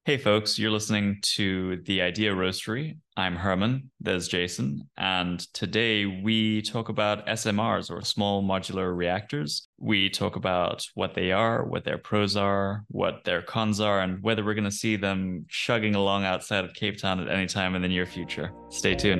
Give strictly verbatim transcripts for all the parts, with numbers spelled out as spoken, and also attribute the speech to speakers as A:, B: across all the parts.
A: Hey folks, you're listening to The Idea Roastery. I'm Herman, there's Jason, and today we talk about S M Rs or small modular reactors. We talk about what they are, what their pros are, what their cons are, and whether we're going to see them chugging along outside of Cape Town at any time in the near future. Stay tuned.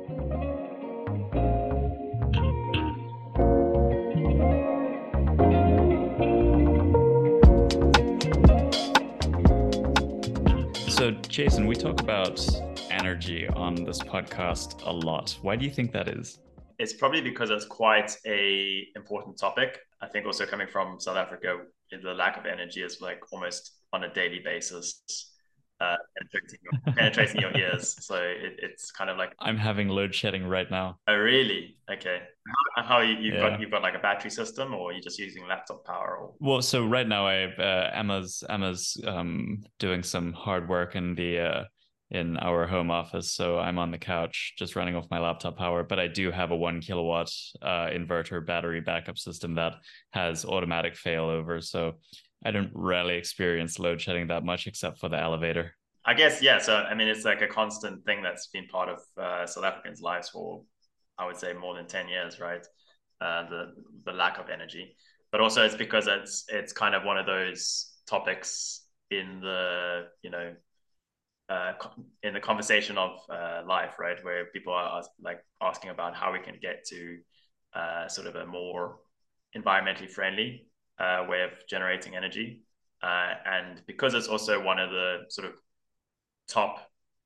A: So, Jason, we talk about energy on this podcast a lot. Why do you think that is?
B: It's probably because it's quite a important topic. I think also coming from South Africa, the lack of energy is like almost on a daily basis, uh, penetrating your, penetrating your ears. So it, it's kind of like,
A: I'm having load shedding right now.
B: oh really? Okay. How, how you, you've got
A: Yeah.
B: you've got like a battery system, or you're just using laptop power? Or
A: Well, so right now I have uh, Emma's Emma's um doing some hard work in the uh in our home office, so I'm on the couch just running off my laptop power, but I do have a one kilowatt uh inverter battery backup system that has automatic failover, so I don't really experience load shedding that much except for the elevator.
B: I guess yeah. So I mean, it's like a constant thing that's been part of uh, South Africans' lives for, I would say, more than ten years, right? Uh, the the lack of energy, but also it's because it's it's kind of one of those topics in the you know uh, in the conversation of uh, life, right, where people are like asking about how we can get to uh, sort of a more environmentally friendly uh, way of generating energy, uh, and because it's also one of the sort of top,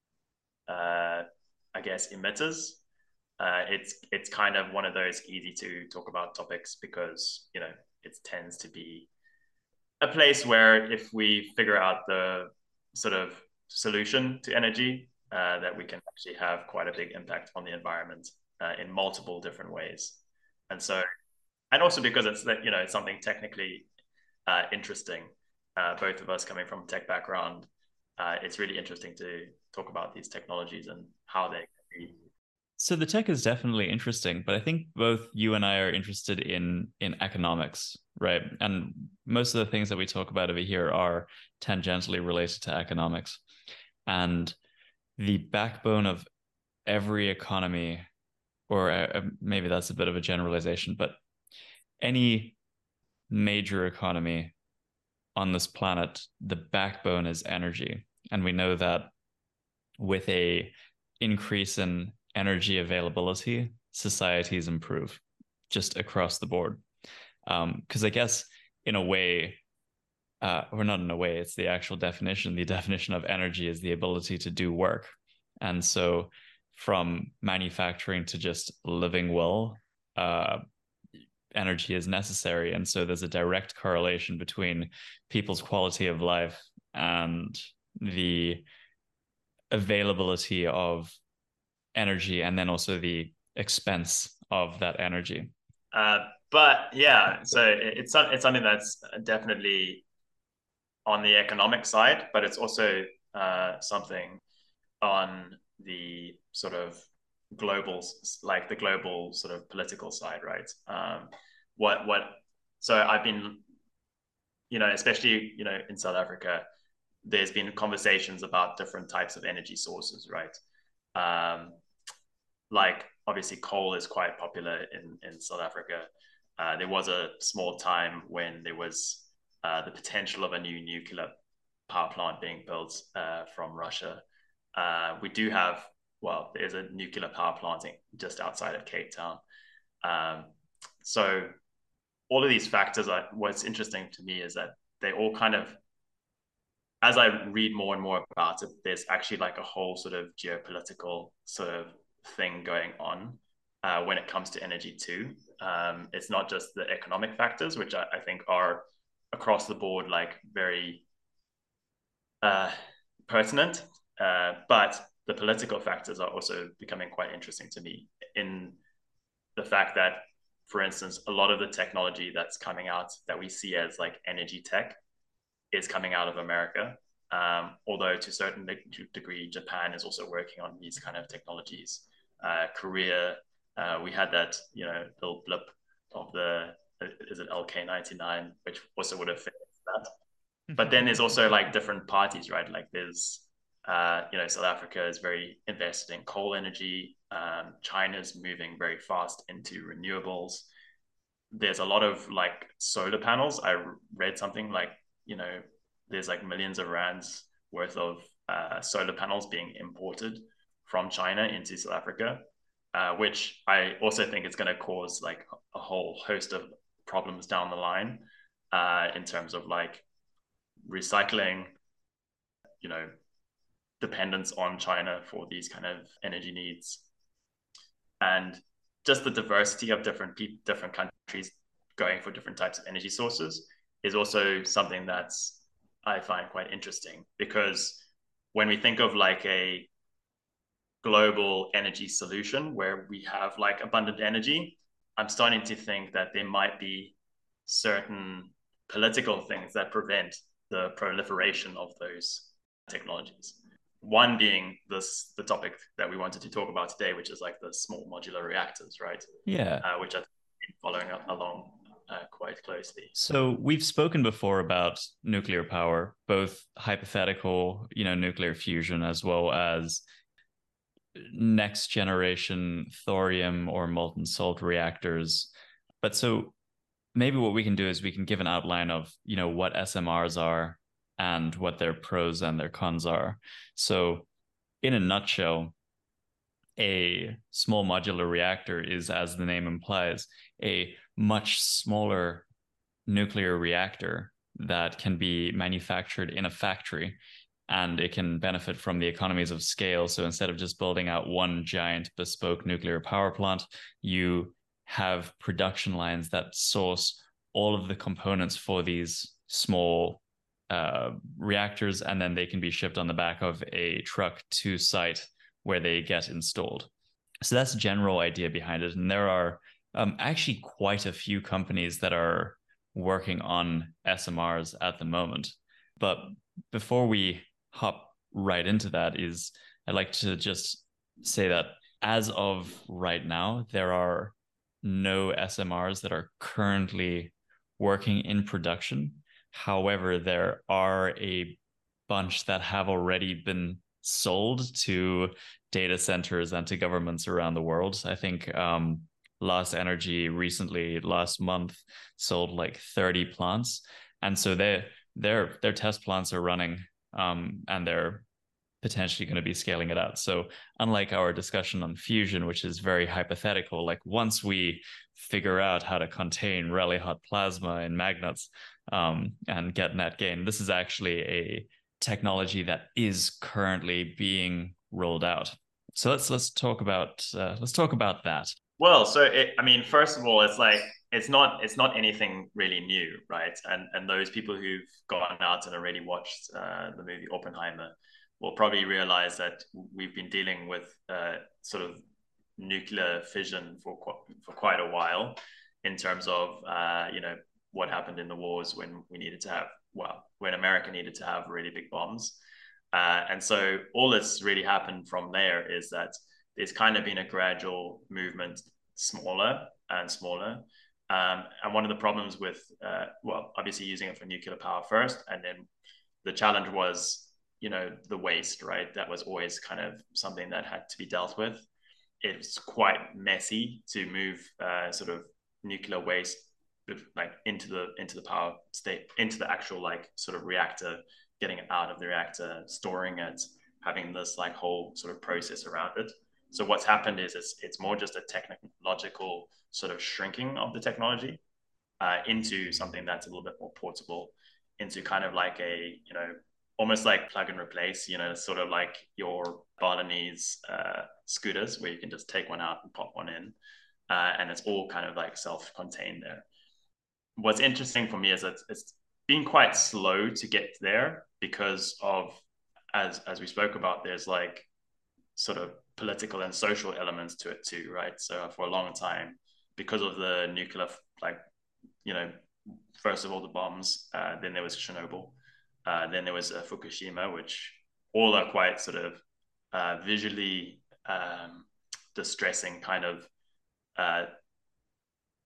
B: uh, I guess, emitters. Uh, it's it's kind of one of those easy to talk about topics because you know it tends to be a place where if we figure out the sort of solution to energy, uh, that we can actually have quite a big impact on the environment uh, in multiple different ways. And so, and also because it's that you know it's something technically uh, interesting. Uh, both of us coming from a tech background, uh, it's really interesting to talk about these technologies and how they can be.
A: So the tech is definitely interesting, but I think both you and I are interested in in economics, right? And most of the things that we talk about over here are tangentially related to economics. And the backbone of every economy, or uh, maybe that's a bit of a generalization, but any major economy on this planet, the backbone is energy. And we know that with a increase in energy availability, societies improve just across the board. Because um, I guess in a way, uh, or not in a way, it's the actual definition. The definition of energy is the ability to do work. And so from manufacturing to just living well, uh, energy is necessary. And so there's a direct correlation between people's quality of life and the availability of energy and then also the expense of that energy.
B: Uh, but yeah, so it's it's something that's definitely on the economic side, but it's also uh, something on the sort of global, like the global sort of political side, right? Um, what what? So I've been, you know, especially you know in South Africa, there's been conversations about different types of energy sources, right? Um, like obviously coal is quite popular in in South Africa. Uh, there was a small time when there was uh, the potential of a new nuclear power plant being built uh, from Russia. Uh, we do have, well, there's a nuclear power plant just outside of Cape Town. Um, so all of these factors are, what's interesting to me is that they all kind of, as I read more and more about it, there's actually like a whole sort of geopolitical sort of thing going on uh, when it comes to energy too. Um, it's not just the economic factors, which I, I think are across the board like very uh, pertinent, uh, but the political factors are also becoming quite interesting to me in the fact that, for instance, a lot of the technology that's coming out that we see as like energy tech is coming out of America. Um, although to a certain degree, Japan is also working on these kind of technologies. Uh, Korea, uh, we had that, you know, little blip of the, is it L K ninety-nine, which also would have fit that. but then there's also like different parties, right? Like there's, uh, you know, South Africa is very invested in coal energy. Um, China's moving very fast into renewables. There's a lot of like solar panels. I read something like, you know, there's like millions of rands worth of uh, solar panels being imported from China into South Africa, uh, which I also think is going to cause like a whole host of problems down the line, uh, in terms of like recycling, you know, dependence on China for these kind of energy needs, and just the diversity of different people, different countries going for different types of energy sources is also something that's I find quite interesting, because when we think of like a global energy solution where we have like abundant energy, I'm starting to think that there might be certain political things that prevent the proliferation of those technologies. One being this the topic that we wanted to talk about today, which is like the small modular reactors, right?
A: Yeah.
B: Uh, which I've been following along uh, quite closely.
A: So we've spoken before about nuclear power, both hypothetical, you know, nuclear fusion, as well as next generation thorium or molten salt reactors. But so maybe what we can do is we can give an outline of, you know, what S M Rs are and what their pros and their cons are. So in a nutshell, a small modular reactor is, as the name implies, a much smaller nuclear reactor that can be manufactured in a factory, and it can benefit from the economies of scale. So instead of just building out one giant bespoke nuclear power plant, you have production lines that source all of the components for these small uh, reactors, and then they can be shipped on the back of a truck to site where they get installed. So that's the general idea behind it. And there are um, actually quite a few companies that are working on S M Rs at the moment. But before we hop right into that, is I'd like to just say that as of right now, there are no S M Rs that are currently working in production. However, there are a bunch that have already been sold to data centers and to governments around the world. I think um, Lost Energy recently, last month, sold like thirty plants. And so they, their, their test plants are running, um, and they're potentially going to be scaling it out. So unlike our discussion on fusion, which is very hypothetical, like once we figure out how to contain really hot plasma in magnets um, and get net gain, this is actually a technology that is currently being rolled out. So let's let's talk about uh, let's talk about that.
B: Well, so it, I mean, first of all, it's like it's not it's not anything really new, right? And and those people who've gone out and already watched uh, the movie Oppenheimer will probably realize that we've been dealing with uh, sort of nuclear fission for for quite a while, in terms of uh, you know, what happened in the wars when we needed to have well when America needed to have really big bombs, uh, and so all that's really happened from there is that there's kind of been a gradual movement smaller and smaller. Um, and one of the problems with, uh, well, obviously using it for nuclear power first, and then the challenge was, you know, the waste, right? That was always kind of something that had to be dealt with. It was quite messy to move uh, sort of nuclear waste like into the into the power state, into the actual like sort of reactor, getting it out of the reactor, storing it, having this like whole sort of process around it. So what's happened is it's, it's more just a technological sort of shrinking of the technology uh, into something that's a little bit more portable, into kind of like a, you know, almost like plug and replace, you know, sort of like your Balinese uh, scooters where you can just take one out and pop one in. Uh, and it's all kind of like self-contained there. What's interesting for me is that it's been quite slow to get there because of, as, as we spoke about, there's like sort of political and social elements to it too, right? So for a long time, because of the nuclear, like, you know, first of all, the bombs, uh, then there was Chernobyl, uh, then there was uh, Fukushima, which all are quite sort of uh, visually um, distressing kind of uh,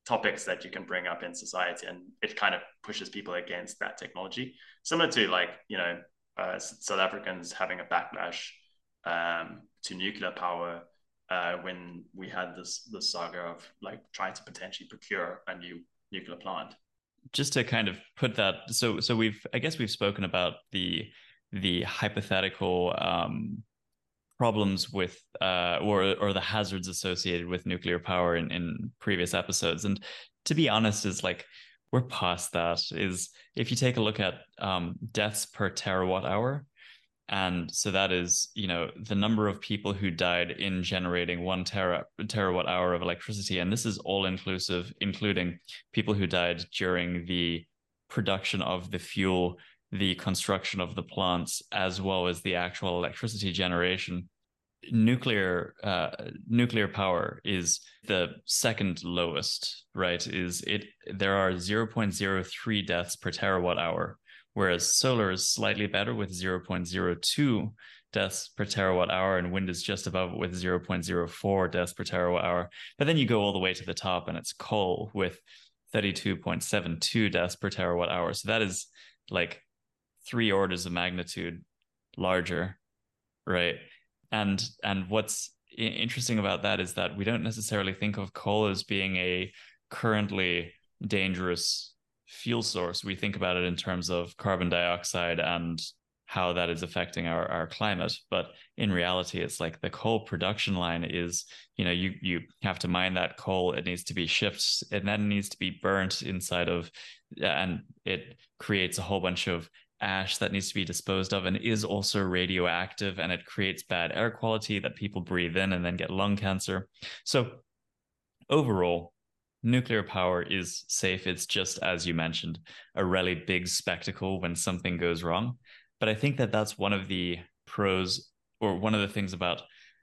B: topics that you can bring up in society, and it kind of pushes people against that technology. Similar to like, you know, uh, South Africans having a backlash um, to nuclear power uh, when we had this this saga of like trying to potentially procure a new nuclear plant.
A: Just to kind of put that, so so we've I guess we've spoken about the the hypothetical um, problems with uh, or or the hazards associated with nuclear power in, in previous episodes. And to be honest, is like we're past that. Is if you take a look at um, deaths per terawatt hour, and so that is, you know, the number of people who died in generating one tera, terawatt hour of electricity. And this is all inclusive, including people who died during the production of the fuel, the construction of the plants, as well as the actual electricity generation. Nuclear uh, nuclear power is the second lowest, right? Is it there are zero point zero three deaths per terawatt hour, whereas solar is slightly better with zero point zero two deaths per terawatt hour, and wind is just above it with zero point zero four deaths per terawatt hour. But then you go all the way to the top, and it's coal with thirty-two point seven two deaths per terawatt hour. So that is like three orders of magnitude larger, right? And and what's interesting about that is that we don't necessarily think of coal as being a currently dangerous fuel source. We think about it in terms of carbon dioxide and how that is affecting our, our climate. But in reality, it's like the coal production line is, you know, you you have to mine that coal. It needs to be shipped, and then needs to be burnt inside of, and it creates a whole bunch of ash that needs to be disposed of and is also radioactive, and it creates bad air quality that people breathe in and then get lung cancer. So overall, nuclear power is safe. It's just, as you mentioned, a really big spectacle when something goes wrong. But I think that that's one of the pros, or one of the things about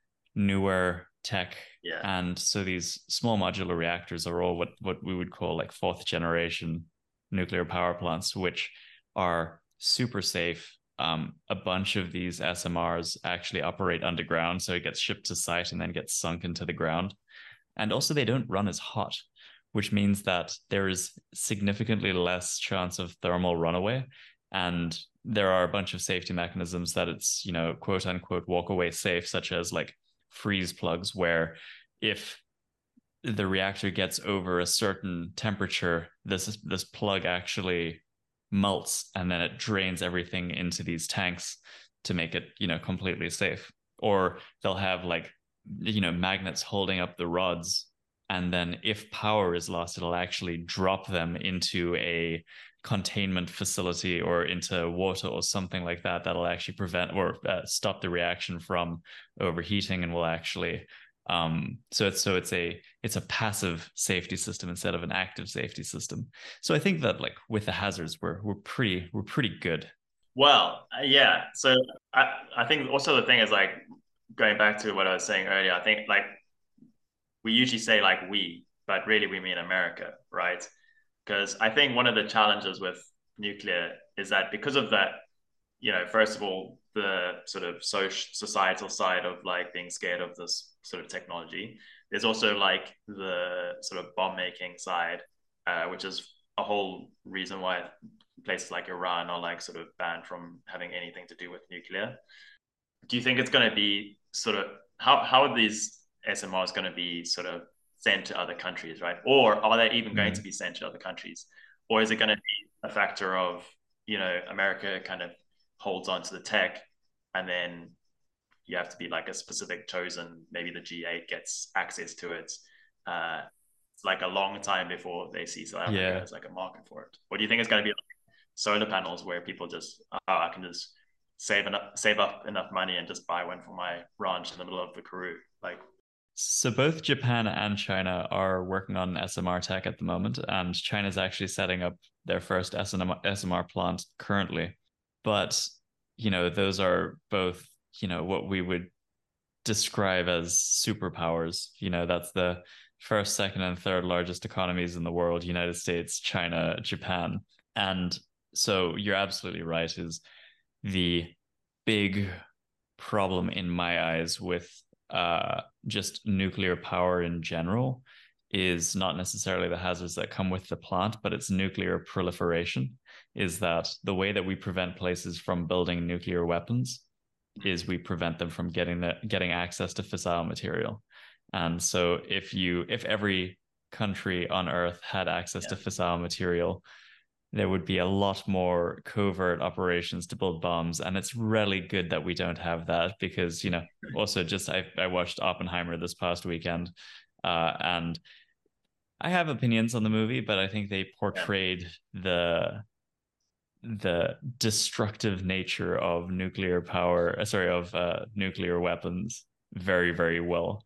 A: newer tech.
B: Yeah.
A: And so these small modular reactors are all what, what we would call like fourth generation nuclear power plants, which are super safe. Um, a bunch of these S M Rs actually operate underground, so it gets shipped to site and then gets sunk into the ground. And also they don't run as hot, which means that there is significantly less chance of thermal runaway. And there are a bunch of safety mechanisms that it's, you know, quote unquote, walk away safe, such as like freeze plugs, where if the reactor gets over a certain temperature, this this plug actually melts and then it drains everything into these tanks to make it, you know, completely safe. Or they'll have like, you know, magnets holding up the rods, and then if power is lost, it'll actually drop them into a containment facility or into water or something like that, that'll actually prevent or uh, stop the reaction from overheating, and will actually Um, so it's so it's a it's a passive safety system instead of an active safety system. So I think that like with the hazards, we're we're pretty we're pretty good.
B: Well, yeah. So I, I think also the thing is like going back to what I was saying earlier, I think like we usually say like we, but really we mean America, right? Because I think one of the challenges with nuclear is that because of that, you know, first of all, the sort of social societal side of like being scared of this sort of technology. There's also like the sort of bomb making side, uh, which is a whole reason why places like Iran are like sort of banned from having anything to do with nuclear. Do you think it's going to be sort of how how are these S M Rs going to be sort of sent to other countries, right? Or are they even going mm. to be sent to other countries? Or is it going to be a factor of, you know, America kind of holds on to the tech, and then you have to be like a specific chosen, maybe the G eight gets access to it. Uh, it's like a long time before they see South Africa yeah. as like a market for it. What do you think is going to be like solar panels where people just, oh, I can just save enough, save up enough money and just buy one for my ranch in the middle of the Karoo? Like,
A: so both Japan and China are working on S M R tech at the moment, and China's actually setting up their first S M R plant currently. But, you know, those are both, you know, what we would describe as superpowers. You know, that's the first, second, and third largest economies in the world: United States, China, Japan. And so you're absolutely right, is the big problem in my eyes with uh, just nuclear power in general is not necessarily the hazards that come with the plant, but it's nuclear proliferation. Is that the way that we prevent places from building nuclear weapons is we prevent them from getting the, getting access to fissile material. And so if you if every country on Earth had access yeah. to fissile material, there would be a lot more covert operations to build bombs. And it's really good that we don't have that, because, you know, also just I, I watched Oppenheimer this past weekend, uh, and I have opinions on the movie, but I think they portrayed yeah. the the destructive nature of nuclear power, sorry, of uh, nuclear weapons very, very well.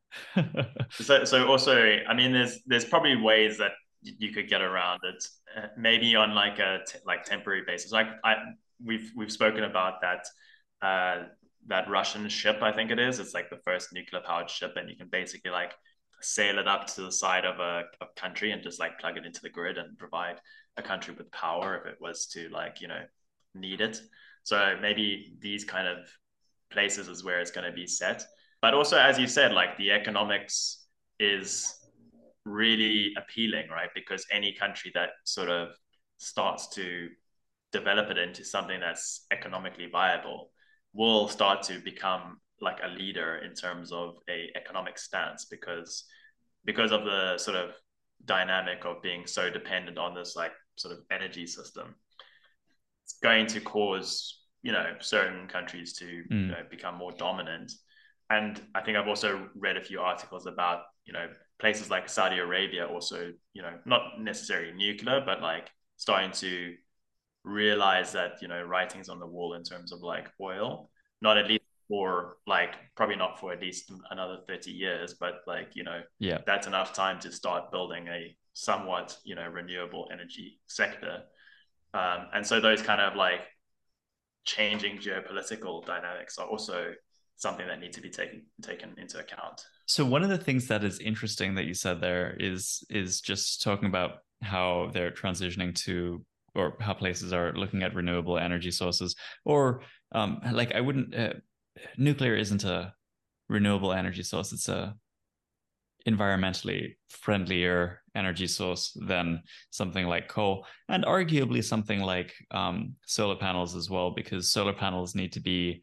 B: so, so also, I mean, there's there's probably ways that you could get around it, uh, maybe on like a t- like temporary basis. Like I, we've we've spoken about that uh, that Russian ship, I think it is. It's like the first nuclear powered ship, and you can basically like sail it up to the side of a, a country and just like plug it into the grid and provide a country with power if it was to like, you know, need it. So maybe these kind of places is where it's going to be set. But also, as you said, like the economics is really appealing, right? Because any country that sort of starts to develop it into something that's economically viable will start to become like a leader in terms of a economic stance, because because of the sort of dynamic of being so dependent on this like sort of energy system. It's going to cause, you know, certain countries to mm. you know, become more dominant. And I think I've also read a few articles about, you know, places like Saudi Arabia also, you know, not necessarily nuclear, but like starting to realize that, you know, writing's on the wall in terms of like oil, not at least for like, probably not for at least another thirty years, but like, you know,
A: yeah,
B: that's enough time to start building a somewhat, you know, renewable energy sector. Um, and so those kind of like changing geopolitical dynamics are also something that need to be taken taken into account.
A: So one of the things that is interesting that you said there is is just talking about how they're transitioning to, or how places are looking at renewable energy sources, or um, like I wouldn't, uh, nuclear isn't a renewable energy source. It's a environmentally friendlier energy source than something like coal, and arguably something like um, solar panels as well, because solar panels need to be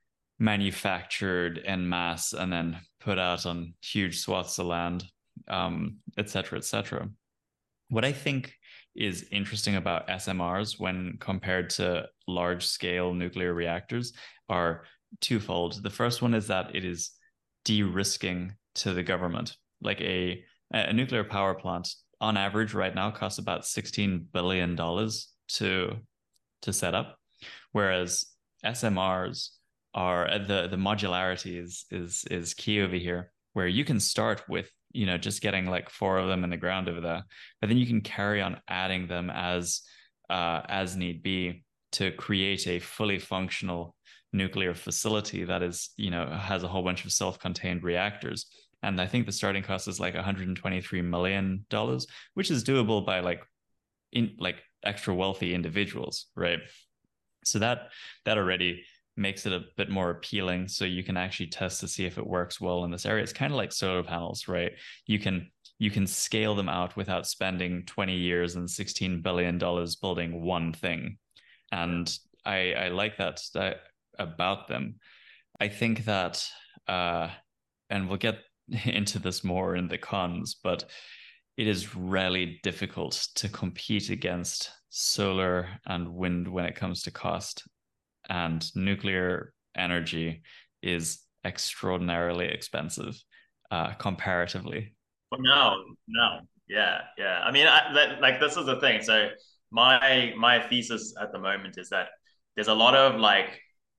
A: manufactured en masse and then put out on huge swaths of land, um, et cetera, et cetera. What I think is interesting about S M Rs when compared to large-scale nuclear reactors are twofold. The first one is that it is de-risking to the government. Like a, a nuclear power plant, on average right now, costs about sixteen billion dollars to, to set up, whereas S M Rs are, the, the modularity is, is, is key over here, where you can start with, you know, just getting like four of them in the ground over there, but then you can carry on adding them as uh, as need be to create a fully functional nuclear facility that is, you know, has a whole bunch of self-contained reactors. And I think the starting cost is like one hundred twenty-three million dollars, which is doable by like in like extra wealthy individuals, right? So that that already makes it a bit more appealing, so you can actually test to see if it works well in this area. It's kind of like solar panels, right? You can you can scale them out without spending twenty years and sixteen billion dollars building one thing. And I, I like that, that about them. I think that, uh, and we'll get into this more in the cons, but it is really difficult to compete against solar and wind when it comes to cost. And nuclear energy is extraordinarily expensive, uh, comparatively.
B: But no, no, yeah, yeah. I mean, I, that, like this is the thing. So my my thesis at the moment is that there's a lot of like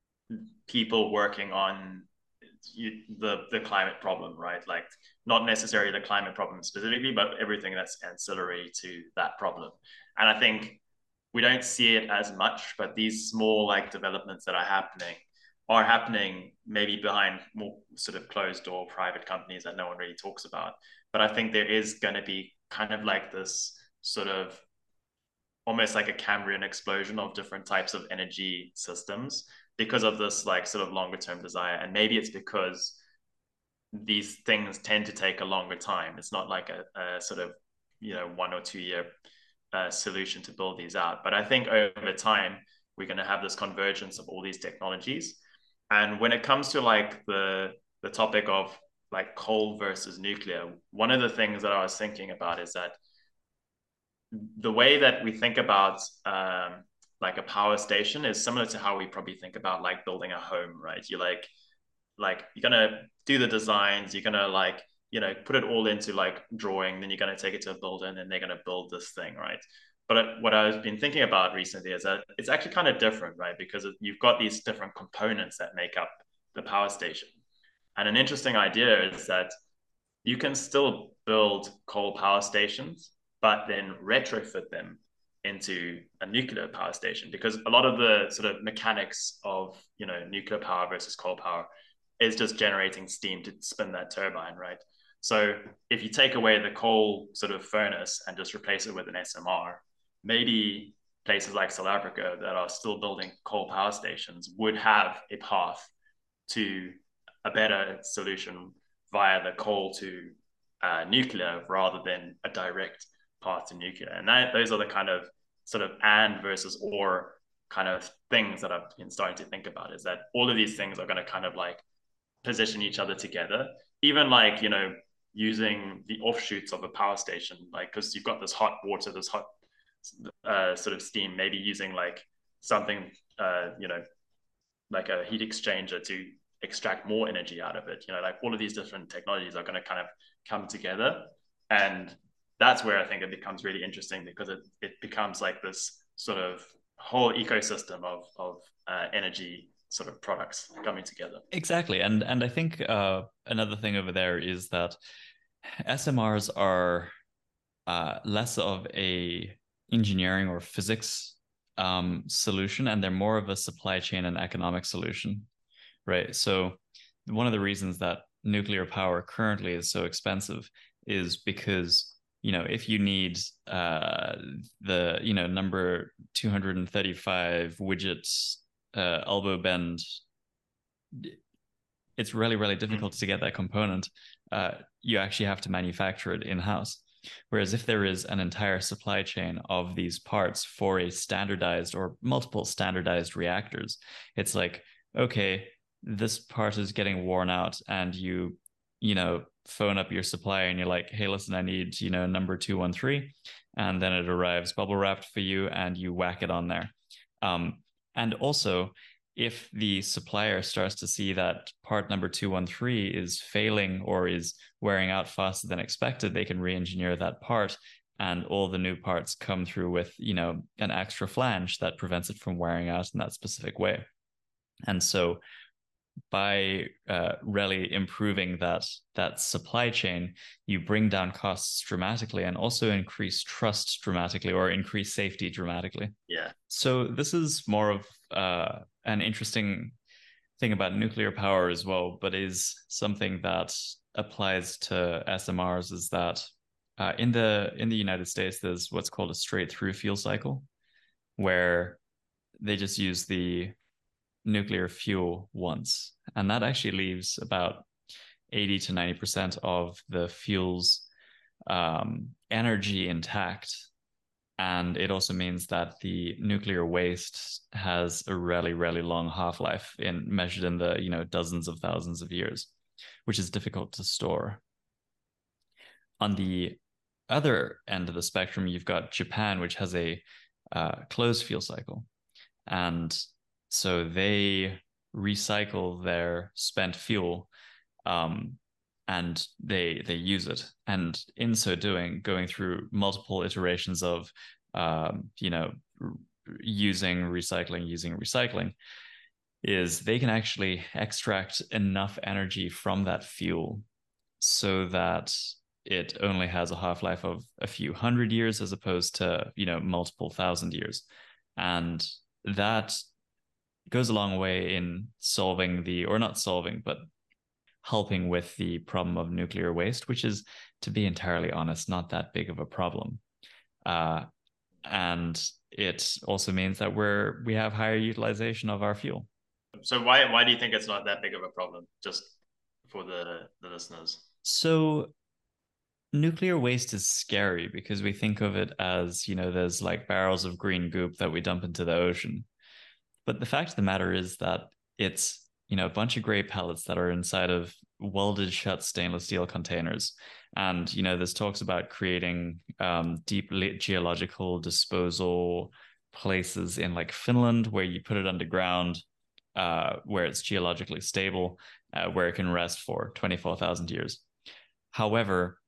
B: people working on you, the the climate problem, right? Like not necessarily the climate problem specifically, but everything that's ancillary to that problem. And I think we don't see it as much, but these small like developments that are happening are happening maybe behind more sort of closed door private companies that no one really talks about. But I think there is going to be kind of like this sort of almost like a Cambrian explosion of different types of energy systems because of this like sort of longer term desire. And maybe it's because these things tend to take a longer time. It's not like a, a sort of, you know, one or two year uh, solution to build these out. But I think over time, we're going to have this convergence of all these technologies. And when it comes to like the the topic of like coal versus nuclear, one of the things that I was thinking about is that the way that we think about um, like a power station is similar to how we probably think about like building a home, right? You like like you're gonna do the designs, you're gonna like, you know, put it all into like drawing, then you're gonna take it to a builder and then they're gonna build this thing, right? But what I've been thinking about recently is that it's actually kind of different, right? Because you've got these different components that make up the power station. And an interesting idea is that you can still build coal power stations, but then retrofit them into a nuclear power station, because a lot of the sort of mechanics of, you know, nuclear power versus coal power is just generating steam to spin that turbine, right? So if you take away the coal sort of furnace and just replace it with an S M R, maybe places like South Africa that are still building coal power stations would have a path to a better solution via the coal to uh, nuclear rather than a direct path to nuclear. And that, those are the kind of sort of and versus or kind of things that I've been starting to think about, is that all of these things are going to kind of like position each other together. Even like, you know, using the offshoots of a power station, like, because you've got this hot water, this hot uh, sort of steam, maybe using like something, uh, you know, like a heat exchanger to extract more energy out of it. You know, like all of these different technologies are going to kind of come together. And that's where I think it becomes really interesting, because it, it becomes like this sort of whole ecosystem of, of uh, energy sort of products coming together.
A: Exactly. And and I think uh, another thing over there is that S M Rs are uh, less of a engineering or physics um, solution, and they're more of a supply chain and economic solution, right? So one of the reasons that nuclear power currently is so expensive is because, you know, if you need uh, the, you know, number two hundred thirty-five widgets uh, elbow bend, it's really, really difficult mm. to get that component. Uh, you actually have to manufacture it in-house. Whereas if there is an entire supply chain of these parts for a standardized or multiple standardized reactors, it's like, okay, this part is getting worn out, and you, you know, phone up your supplier and you're like, hey, listen, I need, you know, number two one three. And then it arrives bubble wrapped for you and you whack it on there. Um, and also, if the supplier starts to see that part number two one three is failing or is wearing out faster than expected, they can re-engineer that part, and all the new parts come through with, you know, an extra flange that prevents it from wearing out in that specific way. And so by uh, really improving that that supply chain, you bring down costs dramatically and also increase trust dramatically, or increase safety dramatically.
B: Yeah.
A: So this is more of uh, an interesting thing about nuclear power as well, but is something that applies to S M Rs, is that uh, in the in the United States, there's what's called a straight through fuel cycle, where they just use the nuclear fuel once, and that actually leaves about eighty to ninety percent of the fuel's um, energy intact. And it also means that the nuclear waste has a really, really long half-life, in measured in the, you know, dozens of thousands of years, which is difficult to store. On the other end of the spectrum, you've got Japan, which has a uh, closed fuel cycle. And so they recycle their spent fuel, um, and they they use it. And in so doing, going through multiple iterations of, um, you know, using recycling, using recycling, is they can actually extract enough energy from that fuel so that it only has a half-life of a few hundred years as opposed to, you know, multiple thousand years. And that goes a long way in solving the, or not solving, but helping with the problem of nuclear waste, which is, to be entirely honest, not that big of a problem. Uh, and it also means that we're we have higher utilization of our fuel.
B: So why why do you think it's not that big of a problem? Just for the, the listeners?
A: So nuclear waste is scary because we think of it as, you know, there's like barrels of green goop that we dump into the ocean. But the fact of the matter is that it's, you know, a bunch of gray pellets that are inside of welded shut stainless steel containers. And, you know, there's talks about creating um, deep geological disposal places in like Finland where you put it underground, uh, where it's geologically stable, uh, where it can rest for twenty-four thousand years. However,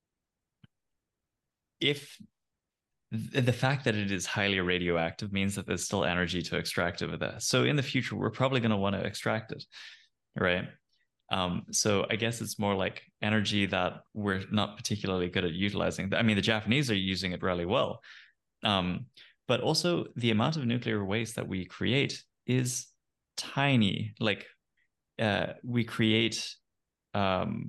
A: if the fact that it is highly radioactive means that there's still energy to extract it with that. So in the future, we're probably going to want to extract it, right? Um, so I guess it's more like energy that we're not particularly good at utilizing. I mean, the Japanese are using it really well. Um, but also the amount of nuclear waste that we create is tiny. Like uh, we create um,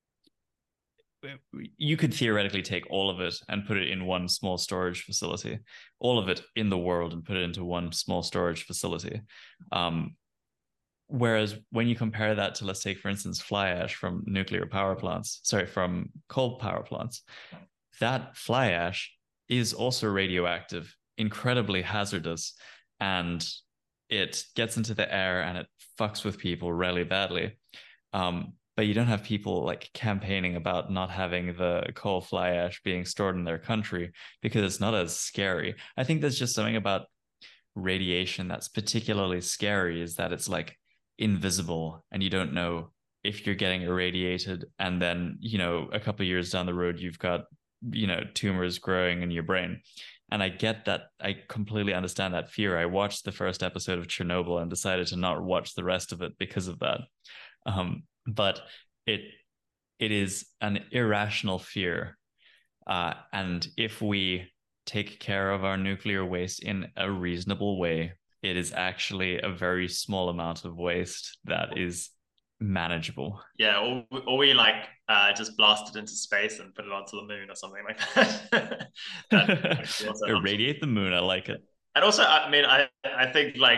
A: you could theoretically take all of it and put it in one small storage facility, all of it in the world and put it into one small storage facility. Um, whereas when you compare that to, let's take, for instance, fly ash from nuclear power plants, sorry, from coal power plants, that fly ash is also radioactive, incredibly hazardous, and it gets into the air and it fucks with people really badly. Um, but you don't have people like campaigning about not having the coal fly ash being stored in their country because it's not as scary. I think there's just something about radiation that's particularly scary, is that it's like invisible and you don't know if you're getting irradiated, and then, you know, a couple of years down the road you've got, you know, tumors growing in your brain. And I get that. I completely understand that fear. I watched the first episode of Chernobyl and decided to not watch the rest of it because of that. Um, but it it is an irrational fear. Uh, and if we take care of our nuclear waste in a reasonable way, it is actually a very small amount of waste that is manageable.
B: Yeah, or, or we like uh, just blast it into space and put it onto the moon or something like that. That
A: Irradiate the moon. I like it.
B: And also, I mean, I I think like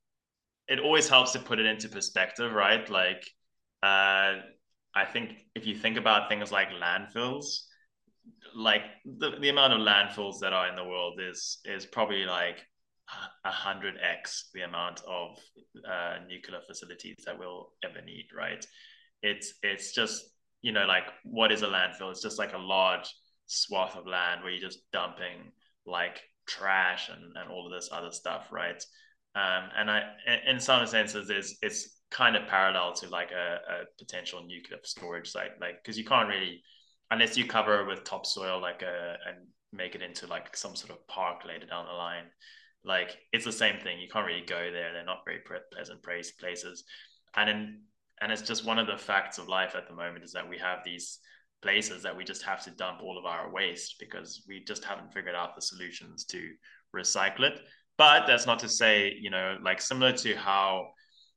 B: it always helps to put it into perspective, right? Like, uh, I think if you think about things like landfills, like the, the amount of landfills that are in the world is is probably like a hundred x the amount of uh, nuclear facilities that we'll ever need, right? It's it's just, you know, like what is a landfill? It's just like a large swath of land where you're just dumping like trash and, and all of this other stuff, right? Um, and I, in some senses, it's it's kind of parallel to like a, a potential nuclear storage site, like because you can't really, unless you cover it with topsoil, like a and make it into like some sort of park later down the line. Like it's the same thing. You can't really go there. They're not very pleasant places, and in, and it's just one of the facts of life at the moment is that we have these places that we just have to dump all of our waste because we just haven't figured out the solutions to recycle it. But that's not to say, you know, like similar to how,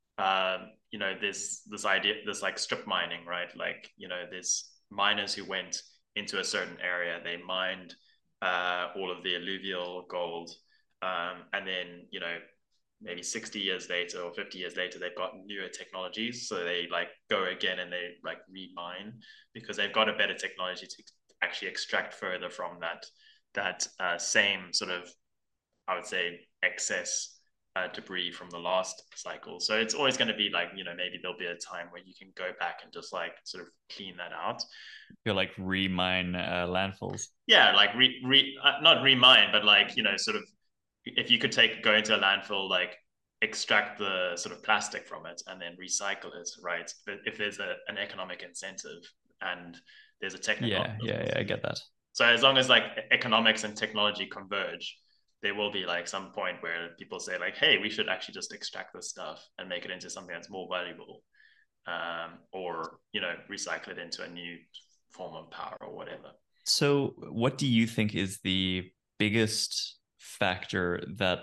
B: um, you know, this this idea, this like strip mining, right? Like, you know, there's miners who went into a certain area, they mined uh, all of the alluvial gold, um, and then, you know, maybe sixty years later or fifty years later, they've got newer technologies. So they like go again and they like remine because they've got a better technology to actually extract further from that, that uh, same sort of, I would say, excess uh, debris from the last cycle. So it's always going to be like, you know, maybe there'll be a time where you can go back and just like sort of clean that out.
A: Feel like remine uh, landfills.
B: Yeah, like re, re uh, not remine, but like, you know, sort of if you could take go into a landfill, like extract the sort of plastic from it and then recycle it, right? If there's a, an economic incentive and there's a technical,
A: yeah, yeah, yeah, I get that.
B: So as long as like economics and technology converge, there will be like some point where people say like, hey, we should actually just extract this stuff and make it into something that's more valuable, um, or, you know, recycle it into a new form of power or whatever.
A: So what do you think is the biggest factor that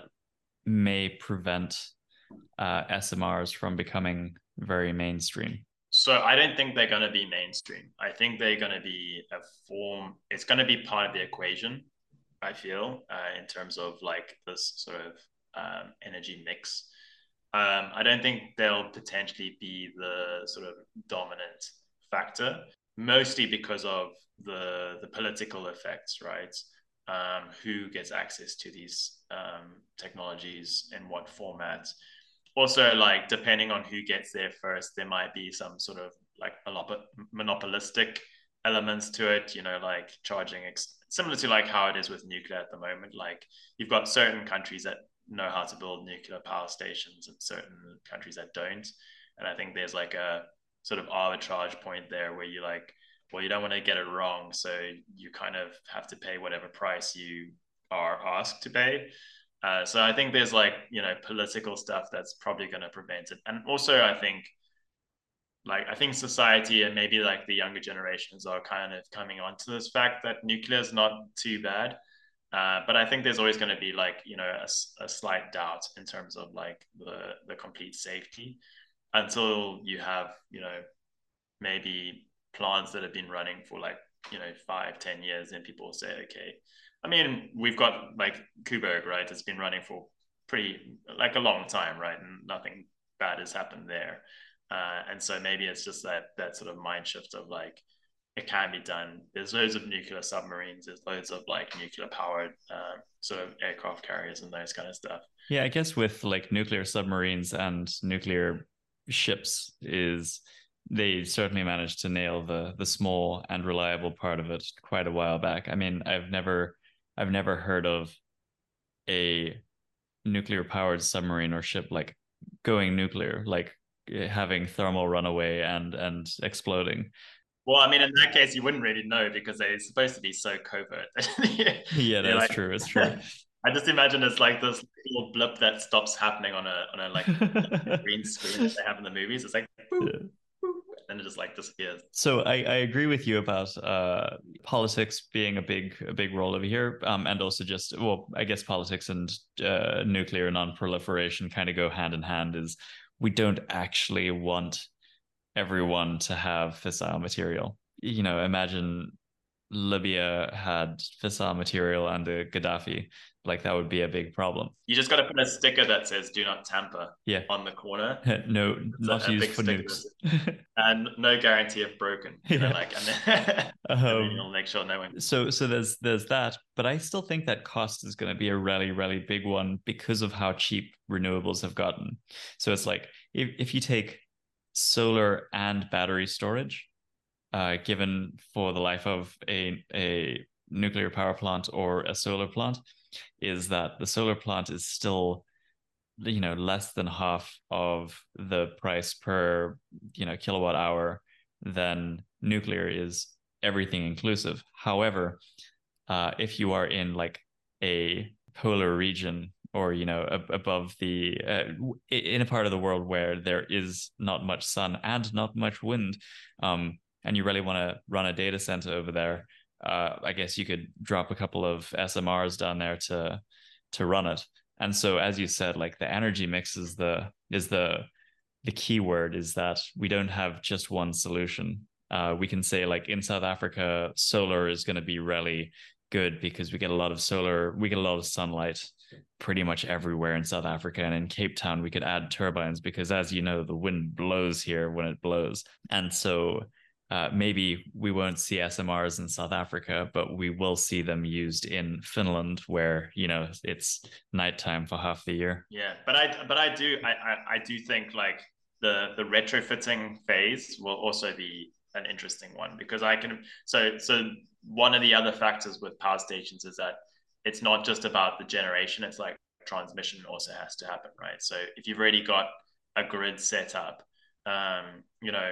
A: may prevent uh, S M Rs from becoming very mainstream?
B: So I don't think they're going to be mainstream. I think they're going to be a form, it's going to be part of the equation, I feel, uh, in terms of like this sort of um, energy mix. Um, I don't think they'll potentially be the sort of dominant factor, mostly because of the the political effects, right? Um, who gets access to these um, technologies in what format? Also, like depending on who gets there first, there might be some sort of like monopolistic elements to it. You know, like charging ex- similar to like how it is with nuclear at the moment. Like you've got certain countries that know how to build nuclear power stations and certain countries that don't. And I think there's like a sort of arbitrage point there where you like, well, you don't want to get it wrong, so you kind of have to pay whatever price you are asked to pay. Uh, so I think there's like, you know, political stuff that's probably going to prevent it. And also, I think like I think society and maybe like the younger generations are kind of coming onto this fact that nuclear is not too bad. Uh, but I think there's always going to be like, you know, a, a slight doubt in terms of like the the complete safety until you have, you know, maybe plants that have been running for like, you know, five, ten years, and people will say, okay. I mean, we've got like Coburg, right? It's been running for pretty like a long time, right? And nothing bad has happened there. Uh, and so maybe it's just that that sort of mind shift of like it can be done. There's loads of nuclear submarines. There's loads of like nuclear powered uh, sort of aircraft carriers and those kind of stuff.
A: Yeah, I guess with like nuclear submarines and nuclear ships is they certainly managed to nail the the small and reliable part of it quite a while back. I mean, I've never I've never heard of a nuclear powered submarine or ship like going nuclear, like having thermal runaway and and exploding.
B: Well, I mean, in that case, you wouldn't really know because they're supposed to be so covert.
A: Yeah,
B: You're
A: that's
B: like,
A: true. It's true.
B: I just imagine it's like this little blip that stops happening on a on a like green screen that they have in the movies. It's like boop,
A: Yeah.
B: boop, and it just like disappears.
A: So I, I agree with you about uh, politics being a big a big role over here, um, and also just well, I guess politics and uh, nuclear non-proliferation kind of go hand in hand. Is we don't actually want everyone to have fissile material. You know, imagine Libya had fissile material under Gaddafi. Like that would be a big problem.
B: You just got to put a sticker that says "Do not tamper"
A: Yeah.
B: on the corner.
A: No,
B: It's a,
A: not
B: a
A: used
B: big
A: for
B: sticker,
A: nukes.
B: and no guarantee of broken. You know,
A: Yeah.
B: like and then, and then
A: Um,
B: you'll make sure no one.
A: so so there's there's that, but I still think that cost is going to be a really really big one because of how cheap renewables have gotten. So it's like if if you take solar and battery storage, uh, given for the life of a a nuclear power plant or a solar plant, is that the solar plant is still you know less than half of the price per you know kilowatt hour than nuclear is, everything inclusive. However, uh, if you are in like a polar region or you know ab- above the uh, in a part of the world where there is not much sun and not much wind, um, and you really want to run a data center over there, uh, I guess you could drop a couple of S M Rs down there to to run it. And so, as you said, like the energy mix is the is the the key word, is that we don't have just one solution. Uh, we can say like in South Africa, solar is going to be really good because we get a lot of solar, we get a lot of sunlight pretty much everywhere in South Africa. And in Cape Town, we could add turbines because, as you know, the wind blows here when it blows. And so uh, maybe we won't see S M Rs in South Africa, but we will see them used in Finland, where you know it's nighttime for half the year.
B: Yeah, but I but I do I, I I do think like the the retrofitting phase will also be an interesting one because I can so so one of the other factors with power stations is that it's not just about the generation, it's like transmission also has to happen, right? So if you've already got a grid set up, um, you know,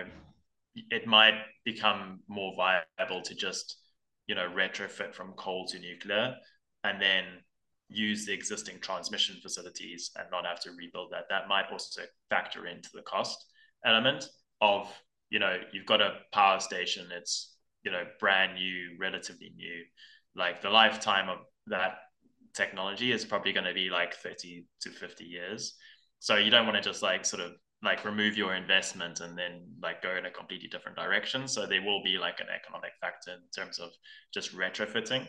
B: it might become more viable to just, you know, retrofit from coal to nuclear and then use the existing transmission facilities and not have to rebuild that. That might also factor into the cost element of, you know, you've got a power station, it's, you know, brand new, relatively new. Like the lifetime of that technology is probably going to be like thirty to fifty years. So you don't want to just like sort of like remove your investment and then like go in a completely different direction. So there will be like an economic factor in terms of just retrofitting.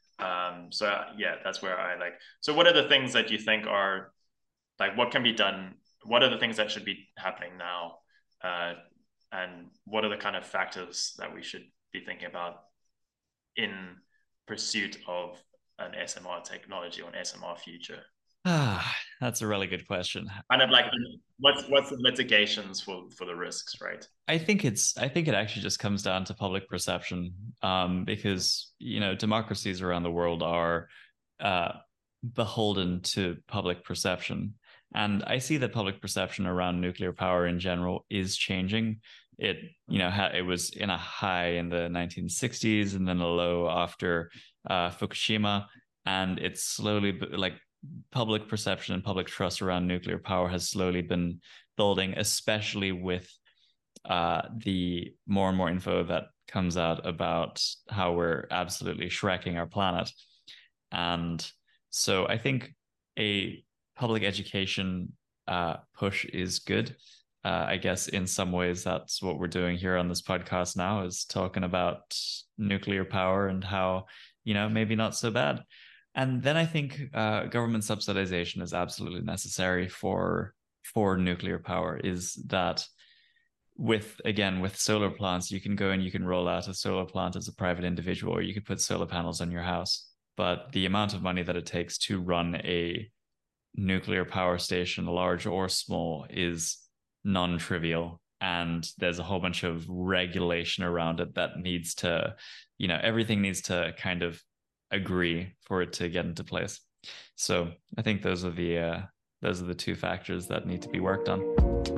B: Um, so yeah, that's where I like. So what are the things that you think are like what can be done what are the things that should be happening now, uh, and what are the kind of factors that we should be thinking about in pursuit of an S M R technology or an S M R future?
A: Ah, that's a really good question.
B: Kind of like what's what's the mitigations for for the risks, right?
A: I think it's I think it actually just comes down to public perception, um, because you know democracies around the world are uh, beholden to public perception, and I see that public perception around nuclear power in general is changing. It you know ha- it was in a high in the nineteen sixties and then a low after uh, Fukushima, and it's slowly like public perception and public trust around nuclear power has slowly been building, especially with uh, the more and more info that comes out about how we're absolutely shrekking our planet. And so I think a public education uh, push is good. Uh, I guess in some ways that's what we're doing here on this podcast now is talking about nuclear power and how, you know, maybe not so bad. And then I think uh, government subsidization is absolutely necessary for for nuclear power. Is that with again with solar plants, you can go and you can roll out a solar plant as a private individual, or you could put solar panels on your house. But the amount of money that it takes to run a nuclear power station, large or small, is non-trivial. And there's a whole bunch of regulation around it that needs to, you know, everything needs to kind of agree for it to get into place. So I think those are the uh, those are the two factors that need to be worked on.